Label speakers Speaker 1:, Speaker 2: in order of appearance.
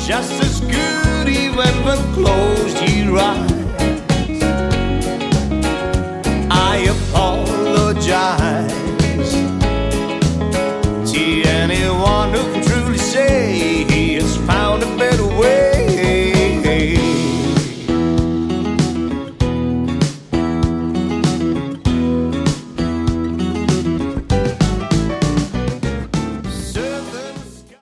Speaker 1: just as good even when closed your eyes.